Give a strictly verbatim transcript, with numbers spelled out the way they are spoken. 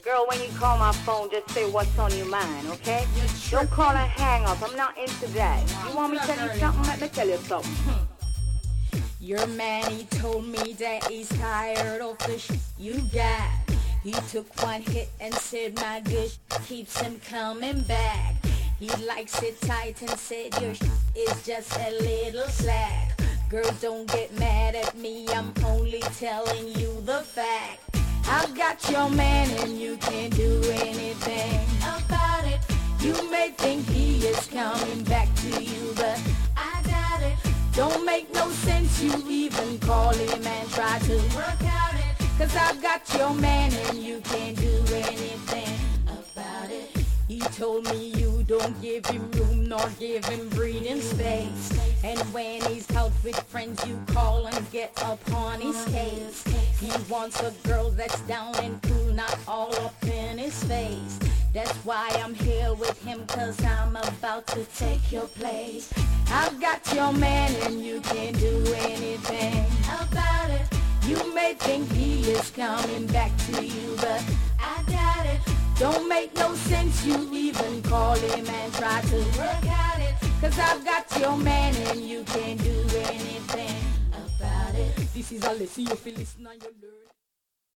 Girl, when you call my phone, just say what's on your mind, okay? Don't call and hang up. I'm not into that. You want me to tell you something? Let me tell you something. Your man, he told me that he's tired of the shit you got. He took one hit and said my good sh- keeps him coming back. He likes it tight and said your sh- is just a little slack. Girl, don't get mad at me, I'm only telling you the fact. I've got your man and you can't do anything about it. You may think he is coming back to you, but I doubt it. Don't make no sense you even call him and try to work out it. Cause I've got your man and you can't do anything about it. He told me you don't give him room nor give him breathing space. And when he's out with friends you call and get up on his case. He wants a girl that's down and cool, not all up in his face. That's why I'm here with him, cause I'm about to take your place. I've got your man and you can't do anything about it. You may think he is coming back to you, but I doubt it. Don't make no sense you even call him and try to work out it. Cause I've got your man and you can't do anything about it. This is a lesson you feel listen and you learn.